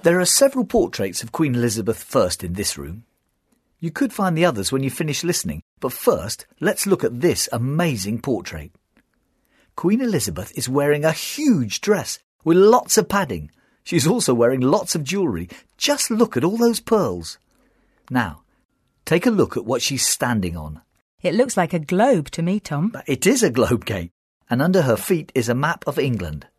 There are several portraits of Queen Elizabeth I in this room. You could find the others when you finish listening, but first, let's look at this amazing portrait. Queen Elizabeth is wearing a huge dress with lots of padding. She's also wearing lots of jewellery. Just look at all those pearls. Now, take a look at what she's standing on. It looks like a globe to me, Tom. It is a globe, Kate, and under her feet is a map of England.